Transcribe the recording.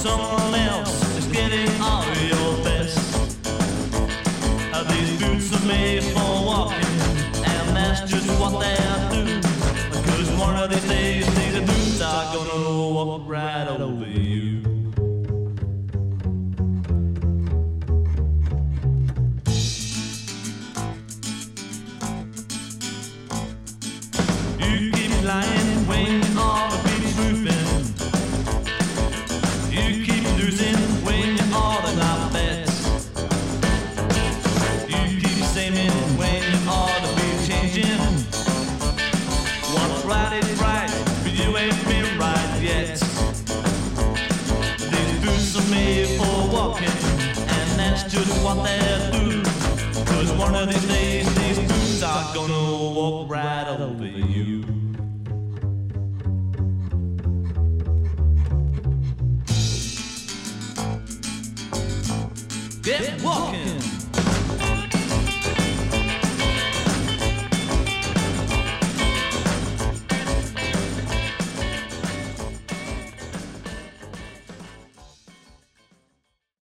someone else is getting all your best. These boots are made for walking, and that's just what they'll do. Because one of these days, these boots are gonna walk right over you. You keep lying when all the beats roofing. You keep losing when you order not bets. You keep saying when you ought to be changing. What's right is right, but you ain't been right yet. These boots are made for walking, and that's just what they'll do. Cause one of these days, these boots are gonna walk right